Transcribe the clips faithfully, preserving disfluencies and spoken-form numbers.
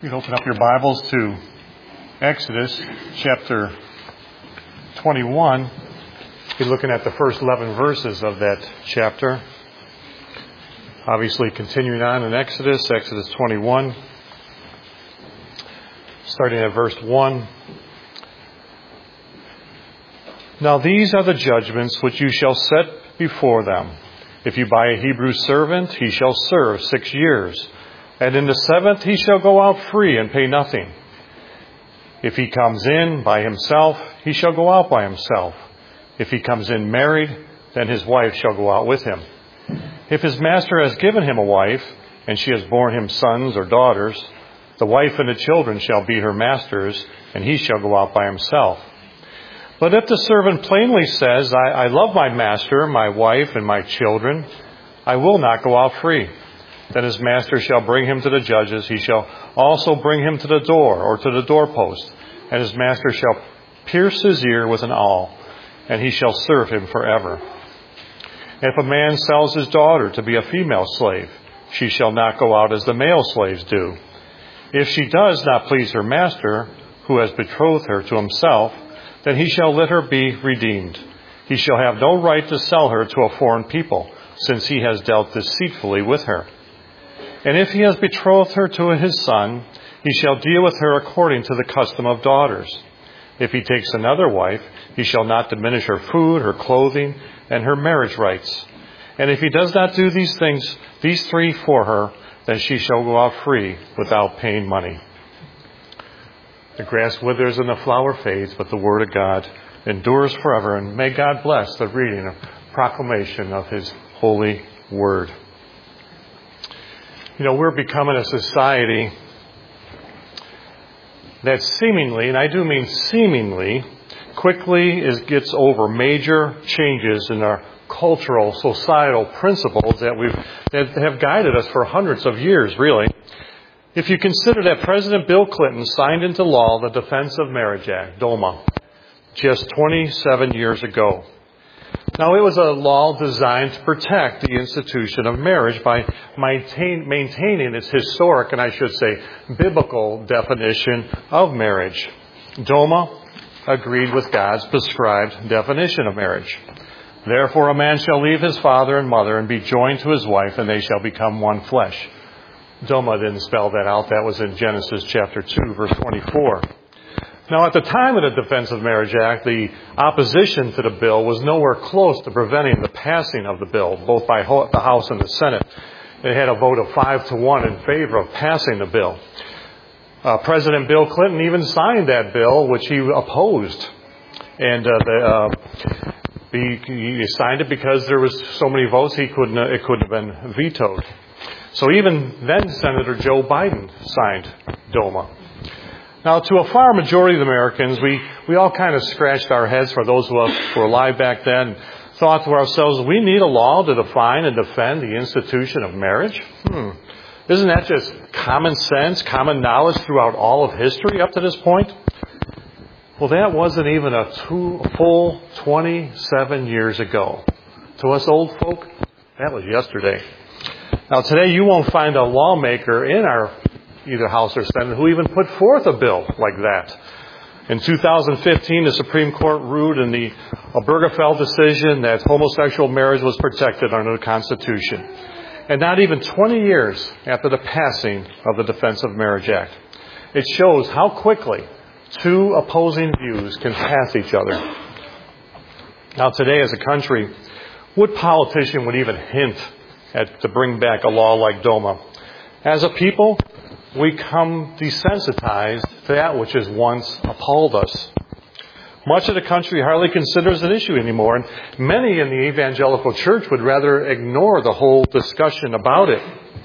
You can open up your Bibles to Exodus chapter twenty-one. You're looking at the first eleven verses of that chapter. Obviously continuing on in Exodus, Exodus twenty-one, starting at verse one. Now these are the judgments which you shall set before them. If you buy a Hebrew servant, he shall serve six years. And in the seventh he shall go out free and pay nothing. If he comes in by himself, he shall go out by himself. If he comes in married, then his wife shall go out with him. If his master has given him a wife, and she has borne him sons or daughters, the wife and the children shall be her master's, and he shall go out by himself. But if the servant plainly says, I, I love my master, my wife, and my children, I will not go out free. Then his master shall bring him to the judges. He shall also bring him to the door or to the doorpost. And his master shall pierce his ear with an awl, and he shall serve him forever. And if a man sells his daughter to be a female slave, she shall not go out as the male slaves do. If she does not please her master, who has betrothed her to himself, then he shall let her be redeemed. He shall have no right to sell her to a foreign people, since he has dealt deceitfully with her. And if he has betrothed her to his son, he shall deal with her according to the custom of daughters. If he takes another wife, he shall not diminish her food, her clothing, and her marriage rights. And if he does not do these things, these three for her, then she shall go out free without paying money. The grass withers and the flower fades, but the word of God endures forever. And may God bless the reading and proclamation of his holy word. You know, we're becoming a society that seemingly, and I do mean seemingly, quickly is, gets over major changes in our cultural, societal principles that we've that have guided us for hundreds of years, really. If you consider that President Bill Clinton signed into law the Defense of Marriage Act, DOMA, just twenty-seven years ago. Now, it was a law designed to protect the institution of marriage by maintain, maintaining its historic, and I should say, biblical definition of marriage. DOMA agreed with God's prescribed definition of marriage. Therefore, a man shall leave his father and mother and be joined to his wife, and they shall become one flesh. DOMA didn't spell that out. That was in Genesis chapter two, verse twenty-four. Now, at the time of the Defense of Marriage Act, the opposition to the bill was nowhere close to preventing the passing of the bill, both by the House and the Senate. It had a vote of five to one in favor of passing the bill. Uh, President Bill Clinton even signed that bill, which he opposed. And uh, the, uh, he, he signed it because there was so many votes, he couldn't, uh, it couldn't have been vetoed. So even then, Senator Joe Biden signed DOMA. Now, to a far majority of Americans, we, we all kind of scratched our heads, for those who were alive back then, and thought to ourselves, we need a law to define and defend the institution of marriage? Hmm. Isn't that just common sense, common knowledge throughout all of history up to this point? Well, that wasn't even a two, full twenty-seven years ago. To us old folk, that was yesterday. Now, today you won't find a lawmaker in our either House or Senate who even put forth a bill like that. In two thousand fifteen, the Supreme Court ruled in the Obergefell decision that homosexual marriage was protected under the Constitution. And not even twenty years after the passing of the Defense of Marriage Act. It shows how quickly two opposing views can pass each other. Now, today as a country, what politician would even hint at to bring back a law like DOMA? As a people, we come desensitized to that which has once appalled us. Much of the country hardly considers an issue anymore, and many in the evangelical church would rather ignore the whole discussion about it.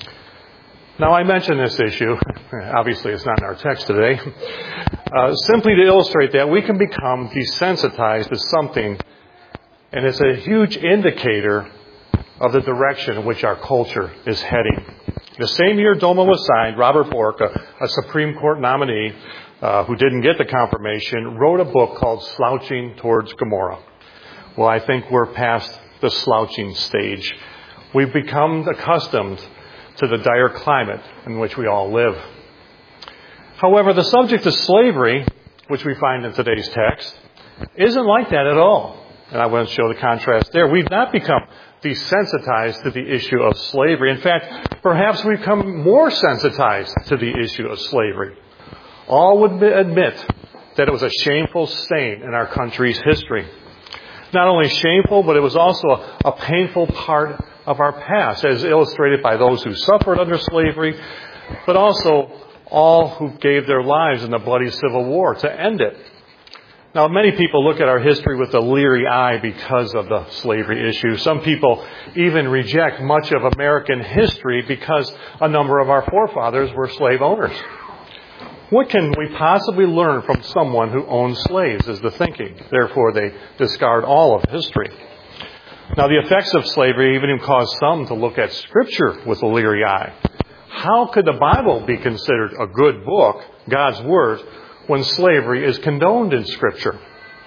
Now, I mention this issue, obviously it's not in our text today, uh, simply to illustrate that we can become desensitized to something, and it's a huge indicator of the direction in which our culture is heading. The same year DOMA was signed, Robert Bork, a, a Supreme Court nominee uh, who didn't get the confirmation, wrote a book called Slouching Towards Gomorrah. Well, I think we're past the slouching stage. We've become accustomed to the dire climate in which we all live. However, the subject of slavery, which we find in today's text, isn't like that at all. And I want to show the contrast there. We've not become desensitized to the issue of slavery. In fact, perhaps we've become more sensitized to the issue of slavery. All would admit that it was a shameful stain in our country's history. Not only shameful, but it was also a, a painful part of our past, as illustrated by those who suffered under slavery, but also all who gave their lives in the bloody Civil War to end it. Now, many people look at our history with a leery eye because of the slavery issue. Some people even reject much of American history because a number of our forefathers were slave owners. What can we possibly learn from someone who owned slaves is the thinking. Therefore, they discard all of history. Now, the effects of slavery even cause some to look at Scripture with a leery eye. How could the Bible be considered a good book, God's Word, when slavery is condoned in Scripture?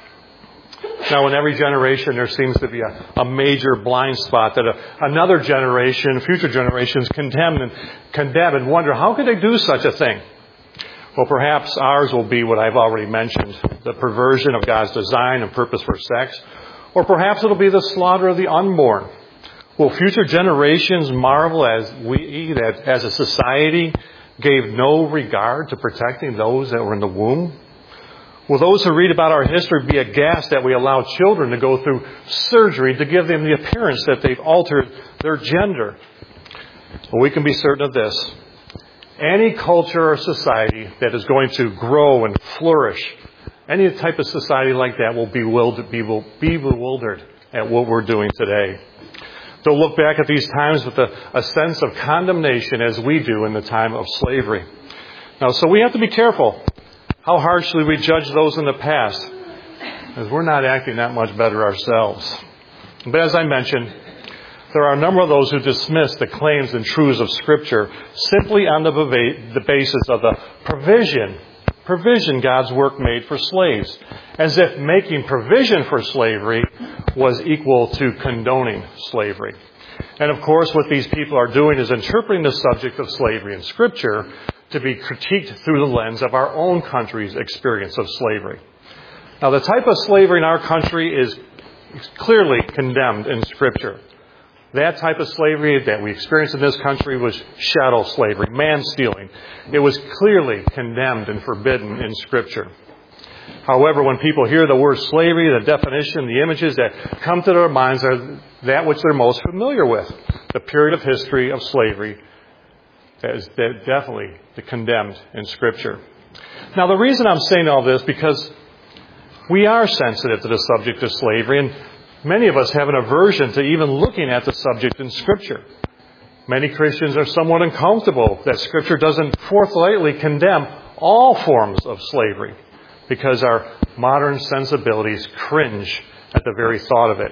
Now, in every generation, there seems to be a, a major blind spot that a, another generation, future generations, condemn and condemn and wonder, how could they do such a thing? Well, perhaps ours will be what I've already mentioned, the perversion of God's design and purpose for sex. Or perhaps it'll be the slaughter of the unborn. Will future generations marvel as we, that as a society, gave no regard to protecting those that were in the womb? Will those who read about our history be aghast that we allow children to go through surgery to give them the appearance that they've altered their gender? Well, we can be certain of this. Any culture or society that is going to grow and flourish, any type of society like that will be bewildered at what we're doing today. They'll look back at these times with a, a sense of condemnation as we do in the time of slavery. Now, so we have to be careful how harshly we judge those in the past, as we're not acting that much better ourselves. But as I mentioned, there are a number of those who dismiss the claims and truths of Scripture simply on the, the basis of the provision, provision God's work made for slaves, as if making provision for slavery was equal to condoning slavery. And of course, what these people are doing is interpreting the subject of slavery in Scripture to be critiqued through the lens of our own country's experience of slavery. Now, the type of slavery in our country is clearly condemned in Scripture. That type of slavery that we experienced in this country was chattel slavery, man-stealing. It was clearly condemned and forbidden in Scripture. However, when people hear the word slavery, the definition, the images that come to their minds are that which they're most familiar with, the period of history of slavery that is definitely condemned in Scripture. Now, the reason I'm saying all this, because we are sensitive to the subject of slavery, and many of us have an aversion to even looking at the subject in Scripture. Many Christians are somewhat uncomfortable that Scripture doesn't forthrightly condemn all forms of slavery, because our modern sensibilities cringe at the very thought of it.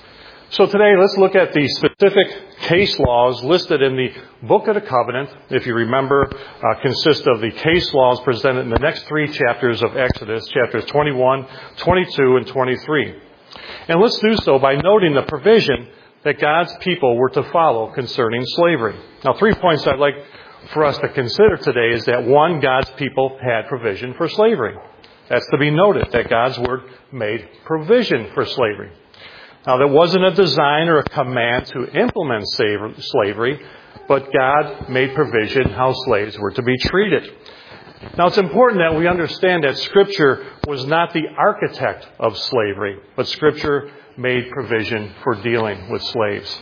So today, let's look at the specific case laws listed in the Book of the Covenant. If you remember, uh, consist of the case laws presented in the next three chapters of Exodus, chapters twenty-one, twenty-two, and twenty-three. And let's do so by noting the provision that God's people were to follow concerning slavery. Now, three points I'd like for us to consider today is that, one, God's people had provision for slavery. That's to be noted, that God's Word made provision for slavery. Now, there wasn't a design or a command to implement slavery, but God made provision how slaves were to be treated. Now, it's important that we understand that Scripture was not the architect of slavery, but Scripture made provision for dealing with slaves.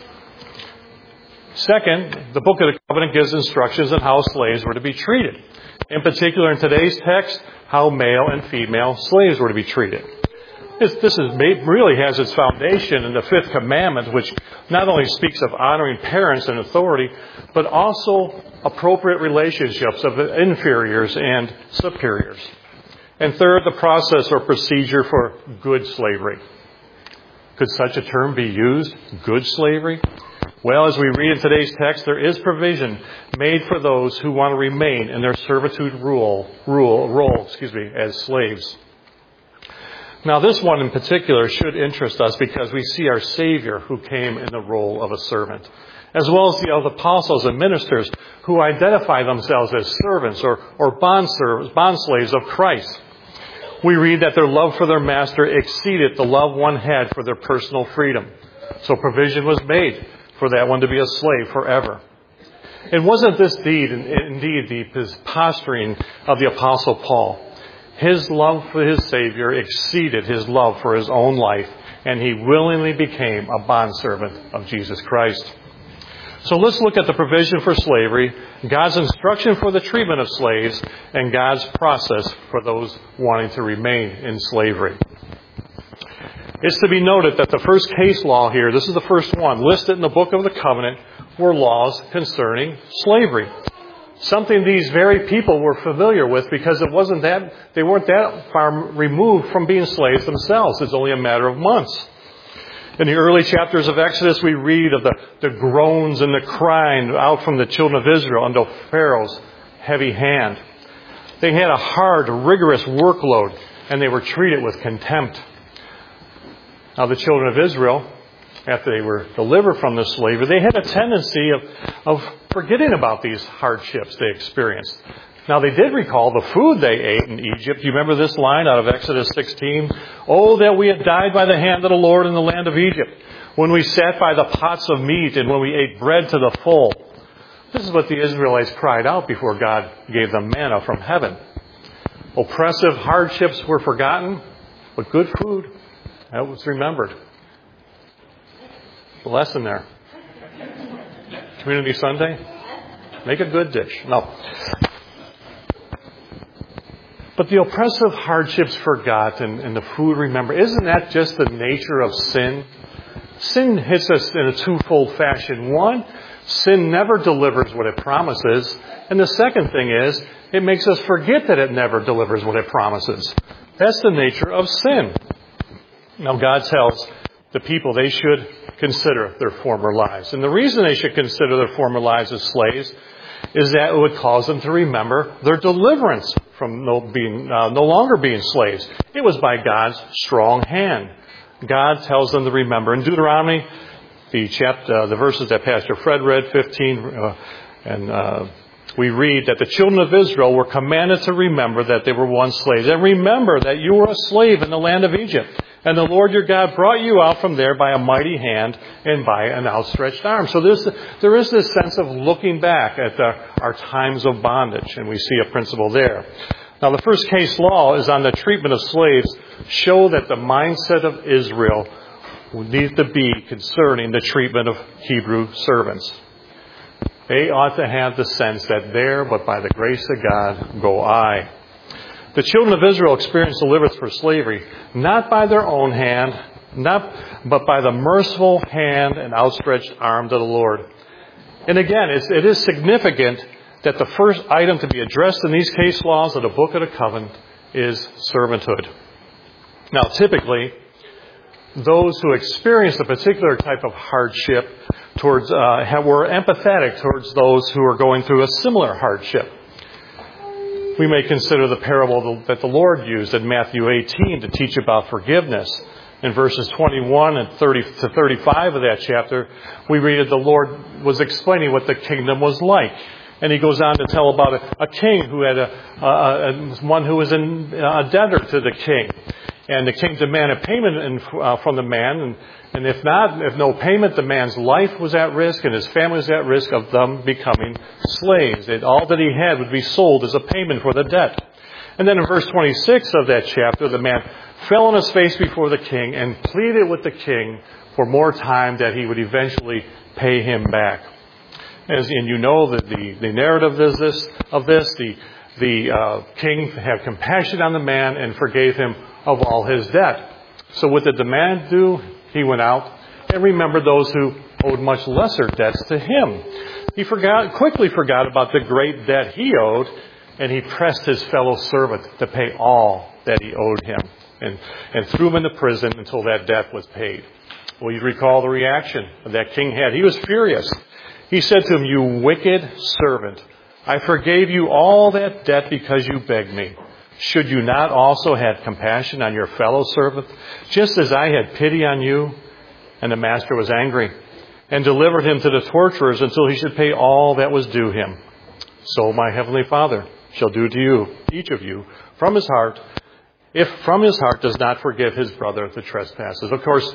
Second, the Book of the Covenant gives instructions on how slaves were to be treated. In particular, in today's text, how male and female slaves were to be treated. This, this is made, really has its foundation in the fifth commandment, which not only speaks of honoring parents and authority, but also appropriate relationships of inferiors and superiors. And third, the process or procedure for good slavery. Could such a term be used, good slavery? Well, as we read in today's text, there is provision made for those who want to remain in their servitude rule, rule, role, excuse me, as slaves. Now, this one in particular should interest us because we see our Savior who came in the role of a servant. as well as the other apostles and ministers who identify themselves as servants or, or bond, servants, bond slaves of Christ. We read that their love for their master exceeded the love one had for their personal freedom. So provision was made for that one to be a slave forever. And wasn't this deed indeed the posturing of the Apostle Paul? His love for his Savior exceeded his love for his own life, and he willingly became a bondservant of Jesus Christ. So let's look at the provision for slavery, God's instruction for the treatment of slaves, and God's process for those wanting to remain in slavery. It's to be noted that the first case law here, this is the first one, listed in the Book of the Covenant, were laws concerning slavery. Something these very people were familiar with because it wasn't that, they weren't that far removed from being slaves themselves. It's only a matter of months. In the early chapters of Exodus, we read of the, the groans and the crying out from the children of Israel under Pharaoh's heavy hand. They had a hard, rigorous workload, and they were treated with contempt. Now, the children of Israel, after they were delivered from the slavery, they had a tendency of, of forgetting about these hardships they experienced. Now, they did recall the food they ate in Egypt. You remember this line out of Exodus sixteen? Oh, that we had died by the hand of the Lord in the land of Egypt, when we sat by the pots of meat and when we ate bread to the full. This is what the Israelites cried out before God gave them manna from heaven. Oppressive hardships were forgotten, but good food, that was remembered. The lesson there. Community Sunday? Make a good dish. No. But the oppressive hardships forgotten and the food remembered, isn't that just the nature of sin? Sin hits us in a twofold fashion. One, sin never delivers what it promises. And the second thing is, it makes us forget that it never delivers what it promises. That's the nature of sin. Now, God tells the people they should consider their former lives. And the reason they should consider their former lives as slaves is that it would cause them to remember their deliverance from no, being, uh, no longer being slaves. It was by God's strong hand. God tells them to remember. In Deuteronomy, the chapter, uh, the verses that Pastor Fred read, fifteen, uh, and uh, we read that the children of Israel were commanded to remember that they were once slaves. And remember that you were a slave in the land of Egypt. And the Lord your God brought you out from there by a mighty hand and by an outstretched arm. So there's, there is this sense of looking back at the, our times of bondage, and we see a principle there. Now, the first case law is on the treatment of slaves, show that the mindset of Israel needs to be concerning the treatment of Hebrew servants. They ought to have the sense that there, but by the grace of God, go I. The children of Israel experienced deliverance from slavery, not by their own hand, not, but by the merciful hand and outstretched arm to the Lord. And again, it's, it is significant that the first item to be addressed in these case laws of the Book of the Covenant is servanthood. Now, typically, those who experienced a particular type of hardship towards uh, have, were empathetic towards those who are going through a similar hardship. We may consider the parable that the Lord used in Matthew eighteen to teach about forgiveness. In verses twenty-one and thirty to thirty-five of that chapter, we read that the Lord was explaining what the kingdom was like. And he goes on to tell about a, a king who had a, a, a one who was in, a debtor to the king. And the king demanded payment in, uh, from the man. And, and if not, if no payment, the man's life was at risk and his family was at risk of them becoming slaves. And all that he had would be sold as a payment for the debt. And then in verse twenty-six of that chapter, the man fell on his face before the king and pleaded with the king for more time that he would eventually pay him back. As, and you know that the, the narrative is this, of this, the, the uh, king had compassion on the man and forgave him of all his debt. So with the demand due, he went out and remembered those who owed much lesser debts to him. He forgot, quickly forgot about the great debt he owed, and he pressed his fellow servant to pay all that he owed him, and, and threw him into prison until that debt was paid. Well, you recall the reaction that king had. He was furious. He said to him, "You wicked servant, I forgave you all that debt because you begged me. Should you not also have compassion on your fellow servant, just as I had pity on you?" And the master was angry. and delivered him to the torturers until he should pay all that was due him. So my heavenly Father shall do to you, each of you, from his heart, if from his heart does not forgive his brother the trespasses. Of course,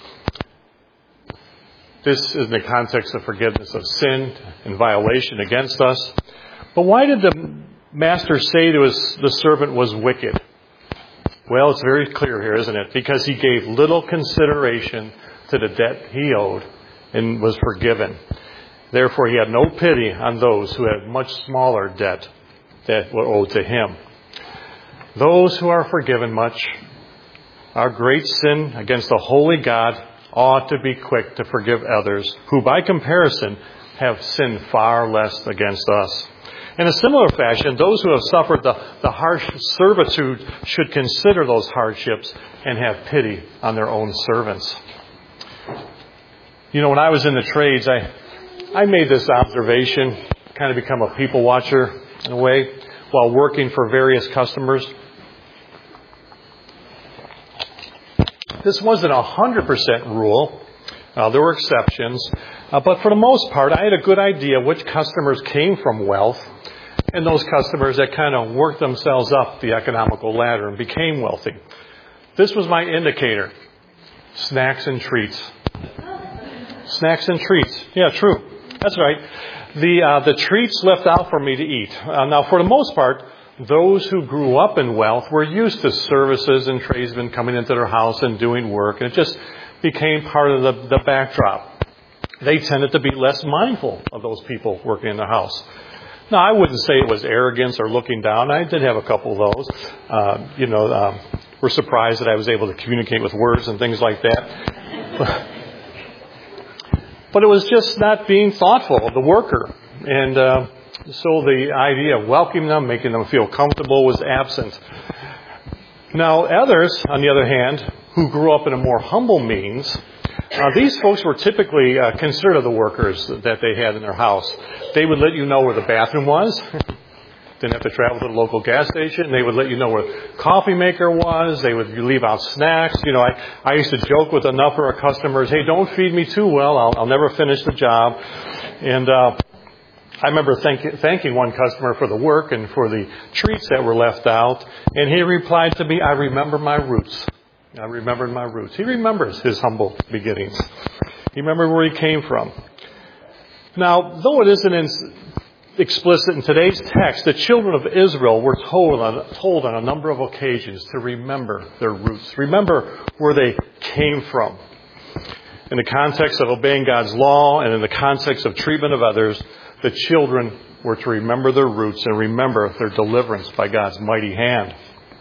this is in the context of forgiveness of sin and violation against us. But why did the master say to his, the servant was wicked? Well, it's very clear here, isn't it? Because he gave little consideration to the debt he owed and was forgiven. Therefore, he had no pity on those who had much smaller debt that were owed to him. Those who are forgiven much, our great sin against the holy God, ought to be quick to forgive others who, by comparison, have sinned far less against us. In a similar fashion, those who have suffered the, the harsh servitude should consider those hardships and have pity on their own servants. You know, when I was in the trades, I, I made this observation, kind of become a people watcher in a way, while working for various customers. This wasn't a one hundred percent rule. Uh, there were exceptions. Uh, but for the most part, I had a good idea which customers came from wealth and those customers that kind of worked themselves up the economical ladder and became wealthy. This was my indicator. Snacks and treats. Snacks and treats. Yeah, true. That's right. The uh, the treats left out for me to eat. Uh, now, for the most part, those who grew up in wealth were used to services and tradesmen coming into their house and doing work, and it just became part of the, the backdrop. They tended to be less mindful of those people working in the house. Now, I wouldn't say it was arrogance or looking down. I did have a couple of those. Uh, you know, um, were surprised that I was able to communicate with words and things like that. But it was just not being thoughtful of the worker. And uh, so the idea of welcoming them, making them feel comfortable was absent. Now, others, on the other hand, who grew up in a more humble means, uh, these folks were typically uh, considerate of the workers that they had in their house. They would let you know where the bathroom was. Didn't have to travel to the local gas station. They would let you know where the coffee maker was. They would leave out snacks. You know, I, I used to joke with enough of our customers, hey, don't feed me too well. I'll, I'll never finish the job. And uh, I remember thank, thanking one customer for the work and for the treats that were left out. And he replied to me, I remember my roots. I remembered my roots. He remembers his humble beginnings. He remembered where he came from. Now, though it isn't in, explicit in today's text, the children of Israel were told on, told on a number of occasions to remember their roots. Remember where they came from. In the context of obeying God's law and in the context of treatment of others, the children were to remember their roots and remember their deliverance by God's mighty hand.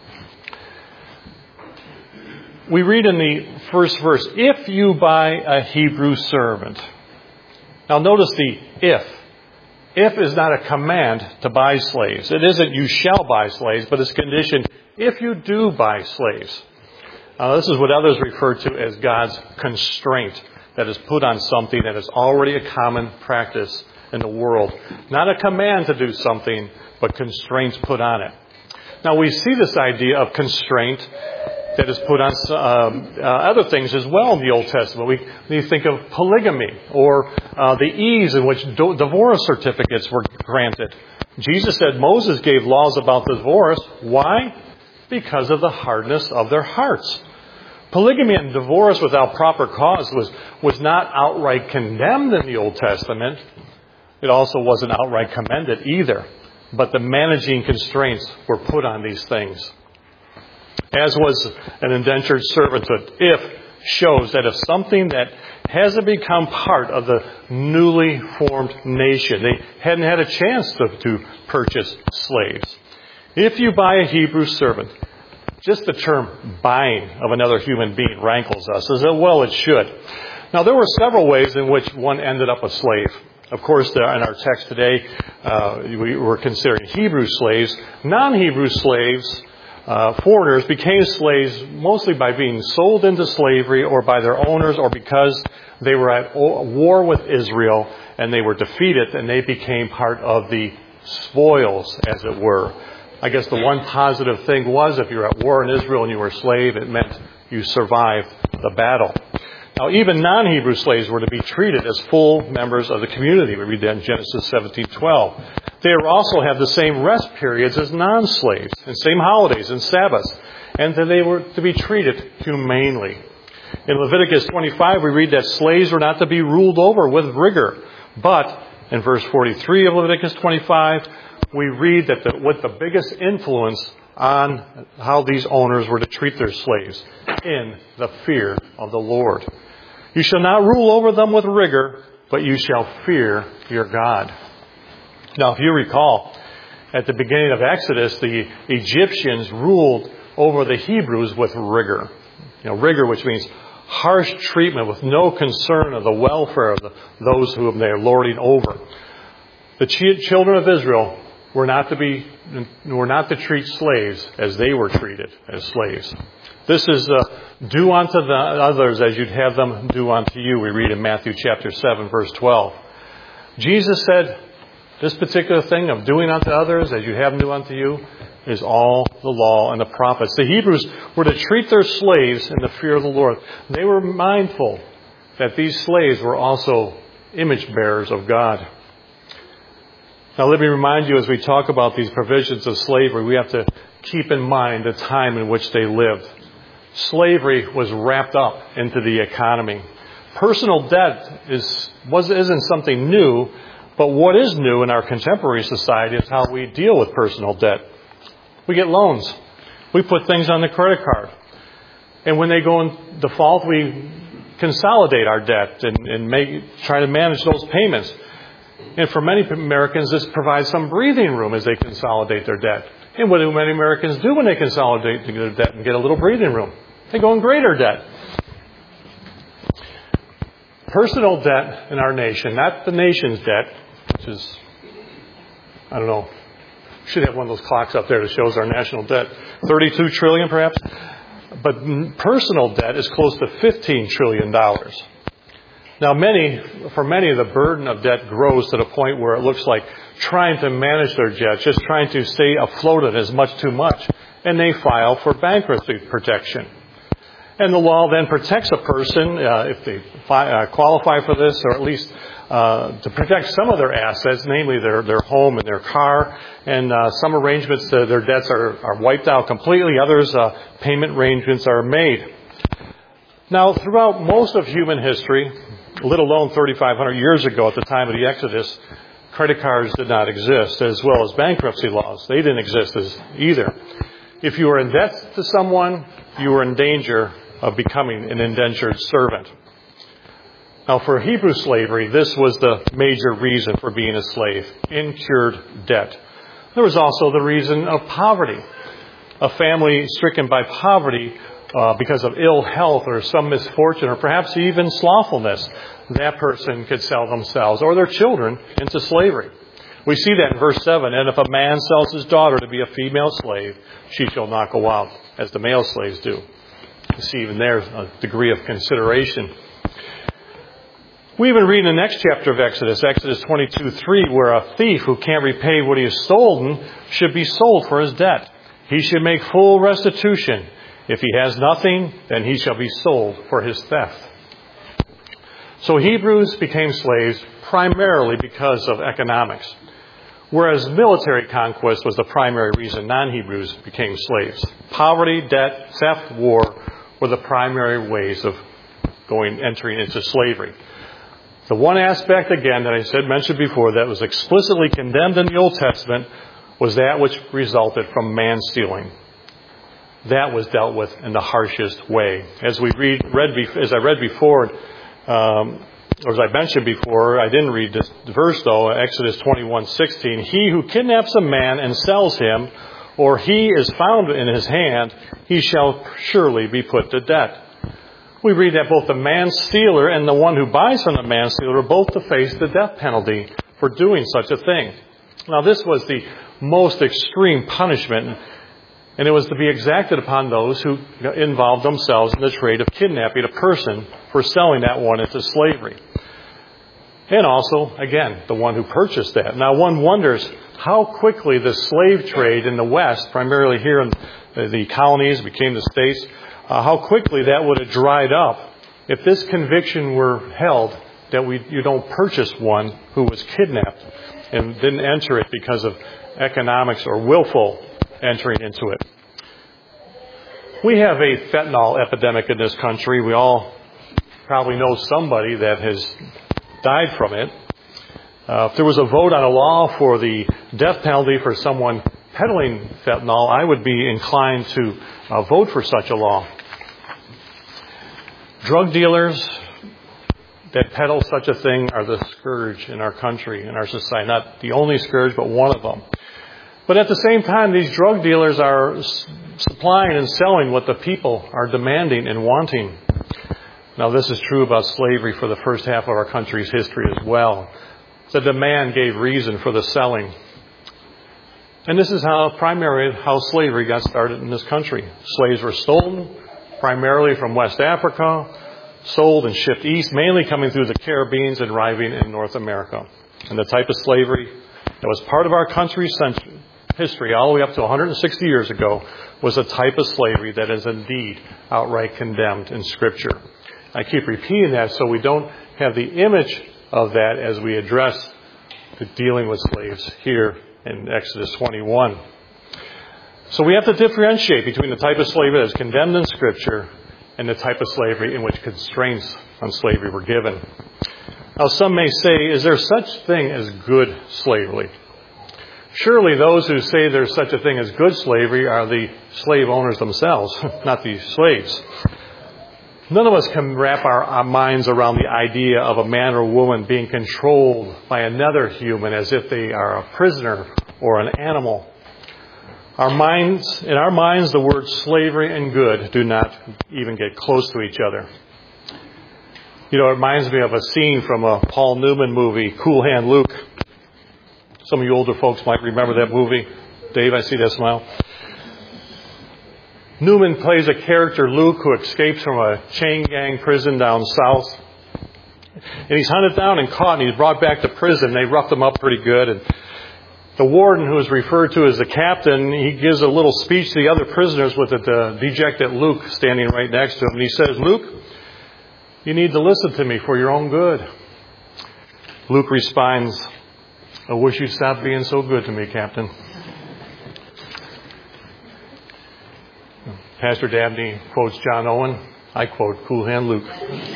We read in the first verse, if you buy a Hebrew servant. Now notice the if. If is not a command to buy slaves. It isn't you shall buy slaves, but it's a condition if you do buy slaves. Now this is what others refer to as God's constraint that is put on something that is already a common practice in the world. Not a command to do something, but constraints put on it. Now we see this idea of constraint that is put on uh, uh, other things as well in the Old Testament. We, we think of polygamy or uh, the ease in which do- divorce certificates were granted. Jesus said Moses gave laws about divorce. Why? Because of the hardness of their hearts. Polygamy and divorce without proper cause was, was not outright condemned in the Old Testament. It also wasn't outright commended either. But the managing constraints were put on these things. As was an indentured servanthood, if shows that if something that hasn't become part of the newly formed nation, they hadn't had a chance to, to purchase slaves. If you buy a Hebrew servant, just the term buying of another human being rankles us, as well it should. Now there were several ways in which one ended up a slave. Of course, in our text today, uh, we were considering Hebrew slaves. Non-Hebrew slaves, Uh, foreigners became slaves mostly by being sold into slavery or by their owners or because they were at war with Israel and they were defeated and they became part of the spoils, as it were. I guess the one positive thing was if you were at war in Israel and you were a slave, it meant you survived the battle. Now, even non-Hebrew slaves were to be treated as full members of the community. We read that in Genesis seventeen twelve. They were also have the same rest periods as non-slaves, and same holidays and Sabbaths, and that they were to be treated humanely. In Leviticus twenty-five, we read that slaves were not to be ruled over with rigor. But in verse forty-three of Leviticus twenty-five, we read that the, with the biggest influence on how these owners were to treat their slaves, in the fear of the Lord. You shall not rule over them with rigor, but you shall fear your God. Now, if you recall, at the beginning of Exodus, the Egyptians ruled over the Hebrews with rigor. You know, rigor, which means harsh treatment with no concern of the welfare of the, those whom they are lording over. The children of Israel were not to be, were not to treat slaves as they were treated as slaves. This is uh, do unto the others as you'd have them do unto you. We read in Matthew chapter seven, verse twelve. Jesus said, this particular thing of doing unto others as you have them do unto you is all the law and the prophets. The Hebrews were to treat their slaves in the fear of the Lord. They were mindful that these slaves were also image bearers of God. Now, let me remind you, as we talk about these provisions of slavery, we have to keep in mind the time in which they lived. Slavery was wrapped up into the economy. Personal debt is, was, isn't something new, but what is new in our contemporary society is how we deal with personal debt. We get loans. We put things on the credit card. And when they go in default, we consolidate our debt and, and make, try to manage those payments. And for many Americans, this provides some breathing room as they consolidate their debt. And what do many Americans do when they consolidate their debt and get a little breathing room? They go in greater debt. Personal debt in our nation, not the nation's debt, which is, I don't know, should have one of those clocks up there that shows our national debt, thirty-two trillion dollars perhaps. But personal debt is close to fifteen trillion dollars. Now, many, for many, the burden of debt grows to the point where it looks like trying to manage their debt, just trying to stay afloat on as much too much, and they file for bankruptcy protection. And the law then protects a person, uh, if they fi- uh, qualify for this, or at least uh, to protect some of their assets, namely their, their home and their car. And uh, some arrangements, uh, their debts are, are wiped out completely. Others, uh, payment arrangements are made. Now, throughout most of human history, let alone thirty-five hundred years ago at the time of the Exodus, credit cards did not exist, as well as bankruptcy laws. They didn't exist as either. If you were in debt to someone, you were in danger of becoming an indentured servant. Now, for Hebrew slavery, this was the major reason for being a slave, incurred debt. There was also the reason of poverty. A family stricken by poverty uh, because of ill health or some misfortune or perhaps even slothfulness, that person could sell themselves or their children into slavery. We see that in verse seven. And if a man sells his daughter to be a female slave, she shall not go out, as the male slaves do. You see even there a degree of consideration. We even read in the next chapter of Exodus, Exodus twenty-two three, where a thief who can't repay what he has stolen should be sold for his debt. He should make full restitution. If he has nothing, then he shall be sold for his theft. So Hebrews became slaves primarily because of economics, whereas military conquest was the primary reason non-Hebrews became slaves. Poverty, debt, theft, war were the primary ways of going entering into slavery. The one aspect, again, that I said mentioned before that was explicitly condemned in the Old Testament was that which resulted from man stealing. That was dealt with in the harshest way. As we read, read as I read before, um, or as I mentioned before, I didn't read this verse though. Exodus twenty-one sixteen. He who kidnaps a man and sells him, or he is found in his hand, he shall surely be put to death. We read that both the man-stealer and the one who buys from the man-stealer are both to face the death penalty for doing such a thing. Now, this was the most extreme punishment, and it was to be exacted upon those who involved themselves in the trade of kidnapping a person for selling that one into slavery. And also, again, the one who purchased that. Now, one wonders how quickly the slave trade in the West, primarily here in the colonies, became the states, Uh, how quickly that would have dried up if this conviction were held, that we, you don't purchase one who was kidnapped and didn't enter it because of economics or willful entering into it. We have a fentanyl epidemic in this country. We all probably know somebody that has died from it. Uh, if there was a vote on a law for the death penalty for someone peddling fentanyl, I would be inclined to uh, vote for such a law. Drug dealers that peddle such a thing are the scourge in our country, in our society. Not the only scourge, but one of them. But at the same time, these drug dealers are s- supplying and selling what the people are demanding and wanting. Now, this is true about slavery for the first half of our country's history as well. The demand gave reason for the selling. And this is how primarily how slavery got started in this country. Slaves were stolen primarily from West Africa, sold and shipped east, mainly coming through the Caribbean and arriving in North America. And the type of slavery that was part of our country's history all the way up to one hundred sixty years ago was a type of slavery that is indeed outright condemned in Scripture. I keep repeating that so we don't have the image of that as we address the dealing with slaves here in Exodus twenty-one. So we have to differentiate between the type of slavery that is condemned in Scripture and the type of slavery in which constraints on slavery were given. Now, some may say, is there such thing as good slavery? Surely those who say there's such a thing as good slavery are the slave owners themselves, not the slaves. None of us can wrap our, our minds around the idea of a man or woman being controlled by another human as if they are a prisoner or an animal. Our minds, in our minds, the words slavery and good do not even get close to each other. You know, it reminds me of a scene from a Paul Newman movie, Cool Hand Luke. Some of you older folks might remember that movie. Dave, I see that smile. Newman plays a character, Luke, who escapes from a chain gang prison down south. And he's hunted down and caught, and he's brought back to prison. They roughed him up pretty good. And the warden, who is referred to as the captain, he gives a little speech to the other prisoners with the dejected Luke standing right next to him. And he says, Luke, you need to listen to me for your own good. Luke responds, I wish you'd stop being so good to me, Captain. Pastor Dabney quotes John Owen. I quote Cool Hand Luke.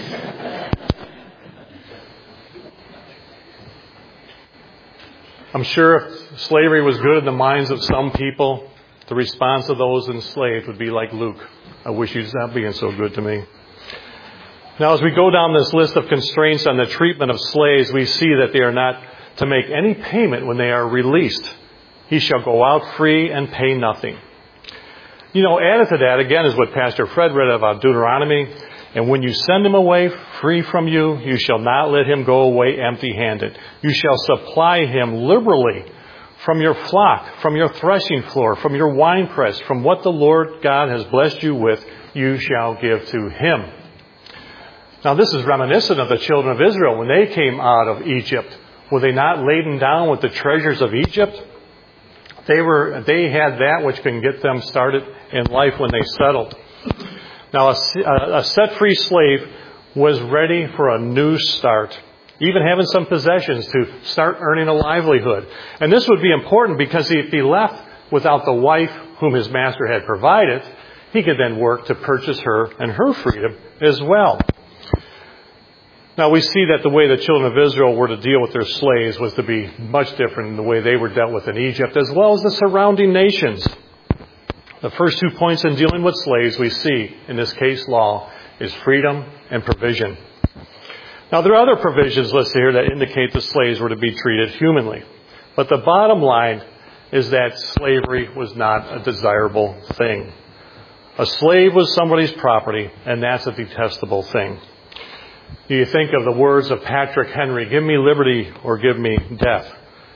I'm sure if slavery was good in the minds of some people, the response of those enslaved would be like Luke. I wish you'd stop being so good to me. Now, as we go down this list of constraints on the treatment of slaves, we see that they are not to make any payment when they are released. He shall go out free and pay nothing. You know, added to that, again, is what Pastor Fred read about Deuteronomy. And when you send him away free from you, you shall not let him go away empty-handed. You shall supply him liberally from your flock, from your threshing floor, from your winepress, from what the Lord God has blessed you with, you shall give to him. Now, this is reminiscent of the children of Israel when they came out of Egypt. Were they not laden down with the treasures of Egypt? They were. They had that which can get them started in life when they settled. Now, a, a set-free slave was ready for a new start, even having some possessions to start earning a livelihood. And this would be important because if he left without the wife whom his master had provided, he could then work to purchase her and her freedom as well. Now, we see that the way the children of Israel were to deal with their slaves was to be much different than the way they were dealt with in Egypt, as well as the surrounding nations. The first two points in dealing with slaves we see in this case law is freedom and provision. Now, there are other provisions listed here that indicate the slaves were to be treated humanly. But the bottom line is that slavery was not a desirable thing. A slave was somebody's property, and that's a detestable thing. Do you think of the words of Patrick Henry, give me liberty or give me death?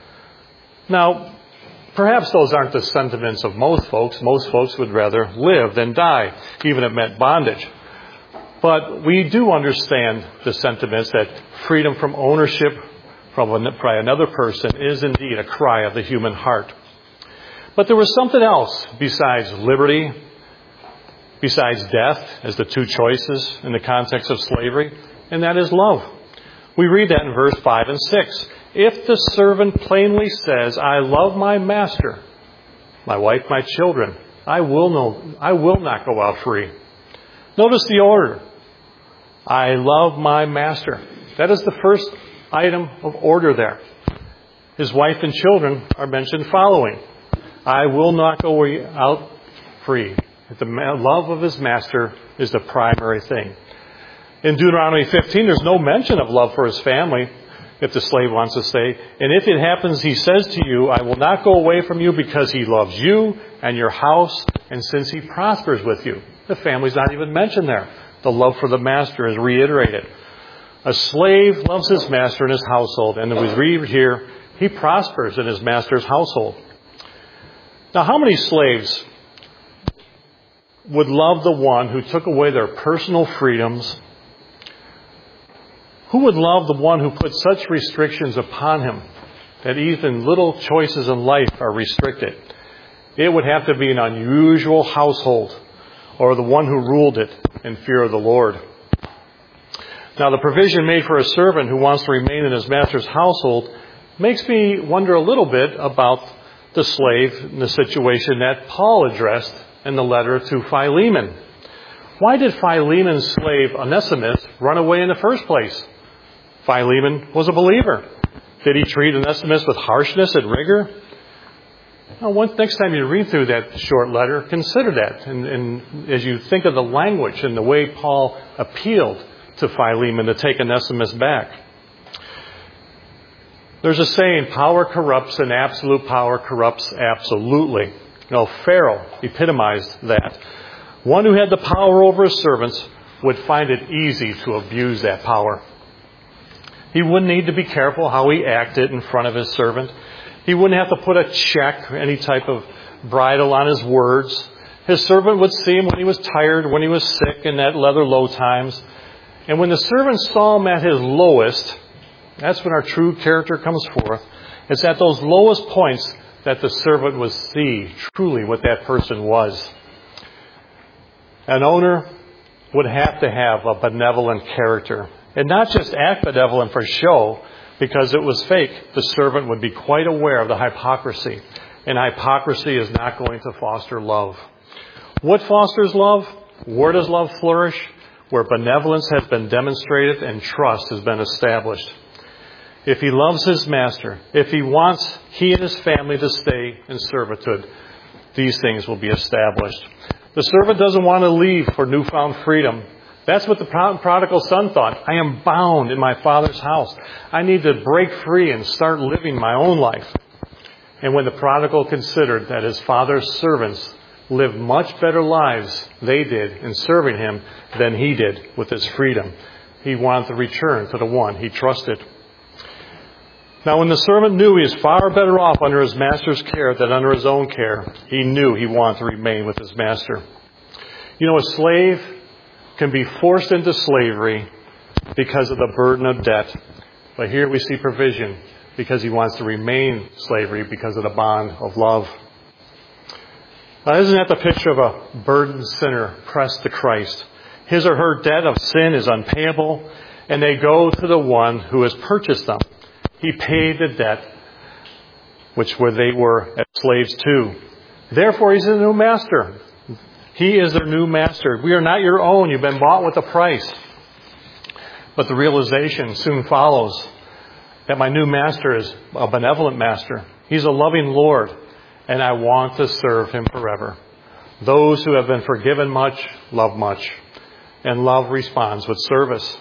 Now, perhaps those aren't the sentiments of most folks. Most folks would rather live than die, even if it meant bondage. But we do understand the sentiments that freedom from ownership from by another person is indeed a cry of the human heart. But there was something else besides liberty besides death as the two choices in the context of slavery, and that is love. We read that in verse five and six. If the servant plainly says, I love my master, my wife, my children, I will no, I will not go out free. Notice the order. I love my master. That is the first item of order there. His wife and children are mentioned following. I will not go out free. The love of his master is the primary thing. In Deuteronomy fifteen, there's no mention of love for his family if the slave wants to stay. And if it happens, he says to you, I will not go away from you because he loves you and your house, and since he prospers with you. The family's not even mentioned there. The love for the master is reiterated. A slave loves his master and his household. And as we read here, he prospers in his master's household. Now, how many slaves would love the one who took away their personal freedoms? Who would love the one who put such restrictions upon him that even little choices in life are restricted? It would have to be an unusual household, or the one who ruled it in fear of the Lord. Now, the provision made for a servant who wants to remain in his master's household makes me wonder a little bit about the slave in the situation that Paul addressed in the letter to Philemon. Why did Philemon's slave Onesimus run away in the first place? Philemon was a believer. Did he treat Onesimus with harshness and rigor? Well, once, next time you read through that short letter, consider that. And, and as you think of the language and the way Paul appealed to Philemon to take Onesimus back. There's a saying, power corrupts and absolute power corrupts absolutely. You know, Pharaoh epitomized that. One who had the power over his servants would find it easy to abuse that power. He wouldn't need to be careful how he acted in front of his servant. He wouldn't have to put a check or any type of bridle on his words. His servant would see him when he was tired, when he was sick, in that leather low times. And when the servant saw him at his lowest, that's when our true character comes forth. It's at those lowest points that the servant would see truly what that person was. An owner would have to have a benevolent character. And not just act benevolent for show, because it was fake. The servant would be quite aware of the hypocrisy. And hypocrisy is not going to foster love. What fosters love? Where does love flourish? Where benevolence has been demonstrated and trust has been established. If he loves his master, if he wants he and his family to stay in servitude, these things will be established. The servant doesn't want to leave for newfound freedom. That's what the prodigal son thought. I am bound in my father's house. I need to break free and start living my own life. And when the prodigal considered that his father's servants lived much better lives they did in serving him than he did with his freedom, he wanted to return to the one he trusted. Now, when the servant knew he was far better off under his master's care than under his own care, he knew he wanted to remain with his master. You know, a slave can be forced into slavery because of the burden of debt. But here we see provision because he wants to remain slavery because of the bond of love. Now, isn't that the picture of a burdened sinner pressed to Christ? His or her debt of sin is unpayable, and they go to the one who has purchased them. He paid the debt which were they were as slaves to. Therefore, he's a new master. He is their new master. We are not your own. You've been bought with a price. But the realization soon follows that my new master is a benevolent master. He's a loving Lord, and I want to serve him forever. Those who have been forgiven much, love much. And love responds with service.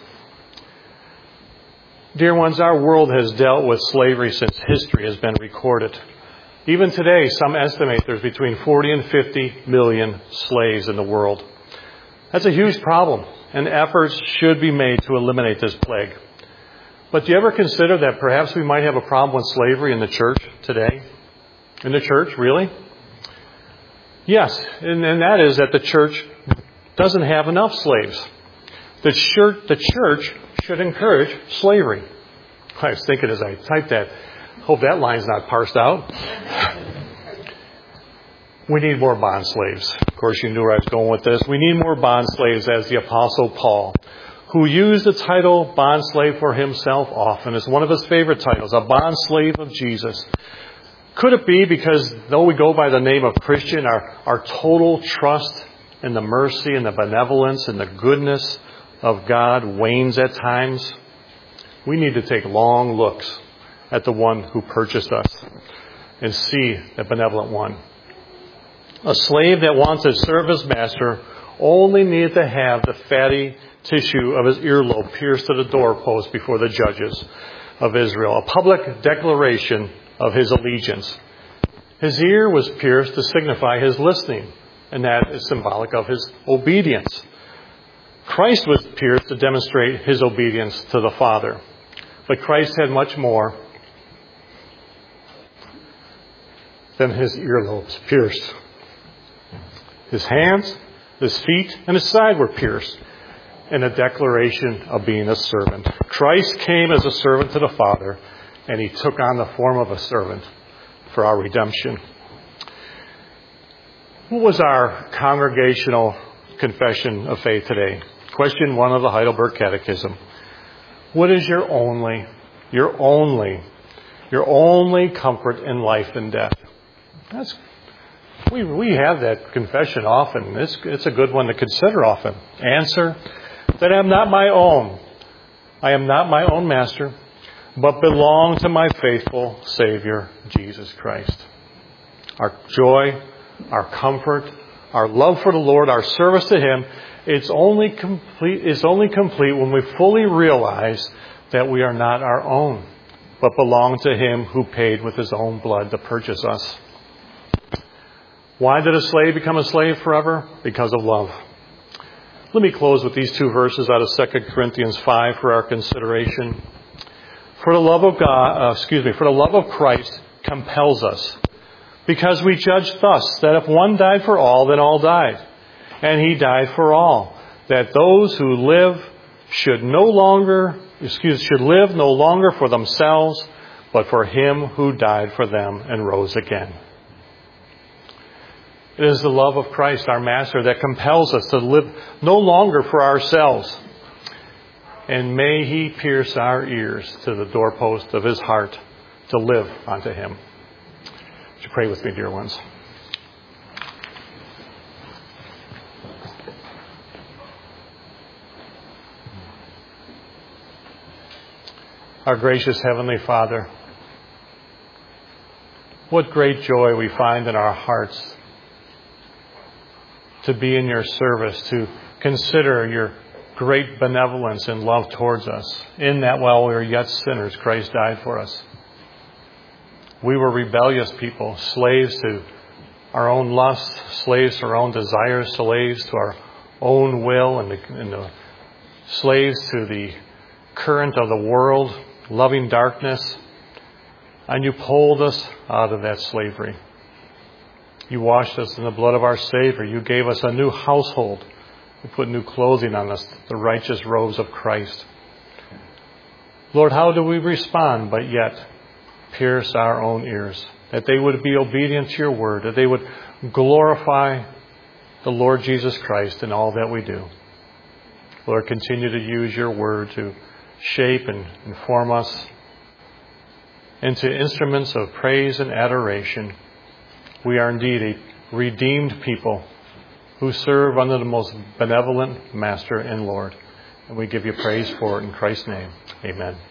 Dear ones, our world has dealt with slavery since history has been recorded. Even today, some estimate there's between forty and fifty million slaves in the world. That's a huge problem, and efforts should be made to eliminate this plague. But do you ever consider that perhaps we might have a problem with slavery in the church today? In the church, really? Yes, and, and that is that the church doesn't have enough slaves. The church, the church should encourage slavery. I was thinking as I typed that, hope that line's not parsed out. We need more bond slaves. course, you knew where I was going with this. We need more bond slaves as the Apostle Paul, who used the title bond slave for himself often. It's one of his favorite titles, a bond slave of Jesus. Could it be because though we go by the name of Christian, our, our total trust in the mercy and the benevolence and the goodness of God wanes at times? We need to take long looks at the one who purchased us and see the benevolent one. A slave that wants to serve his master only needed to have the fatty tissue of his earlobe pierced to the doorpost before the judges of Israel, a public declaration of his allegiance. His ear was pierced to signify his listening, and that is symbolic of his obedience. Christ was pierced to demonstrate his obedience to the Father. But Christ had much more than his earlobes pierced. His hands, his feet, and his side were pierced in a declaration of being a servant. Christ came as a servant to the Father, and he took on the form of a servant for our redemption. What was our congregational confession of faith today? Question one of the Heidelberg Catechism. What is your only, your only, your only comfort in life and death? That's we we have that confession often. It's it's a good one to consider often. Answer: that I am not my own. I am not my own master, but belong to my faithful Savior, Jesus Christ. Our joy, our comfort, our love for the Lord, our service to Him, it's only complete, it's only complete when we fully realize that we are not our own, but belong to Him who paid with His own blood to purchase us. Why did a slave become a slave forever? Because of love. Let me close with these two verses out of Second Corinthians five for our consideration. For the love of God, uh, excuse me, for the love of Christ compels us, because we judge thus, that if one died for all, then all died. And He died for all, that those who live should no longer, excuse, should live no longer for themselves, but for Him who died for them and rose again. It is the love of Christ, our Master, that compels us to live no longer for ourselves. And may He pierce our ears to the doorpost of His heart to live unto Him. Would you pray with me, dear ones? Our gracious Heavenly Father, what great joy we find in our hearts to be in your service, to consider your great benevolence and love towards us, in that while we were yet sinners, Christ died for us. We were rebellious people, slaves to our own lusts, slaves to our own desires, slaves to our own will, and, the, and the slaves to the current of the world, loving darkness. And you pulled us out of that slavery. You washed us in the blood of our Savior. You gave us a new household. You put new clothing on us, the righteous robes of Christ. Lord, how do we respond but yet pierce our own ears? That they would be obedient to your word, that they would glorify the Lord Jesus Christ in all that we do. Lord, continue to use your word to shape and inform us into instruments of praise and adoration. We are indeed a redeemed people who serve under the most benevolent Master and Lord. And we give you praise for it in Christ's name. Amen.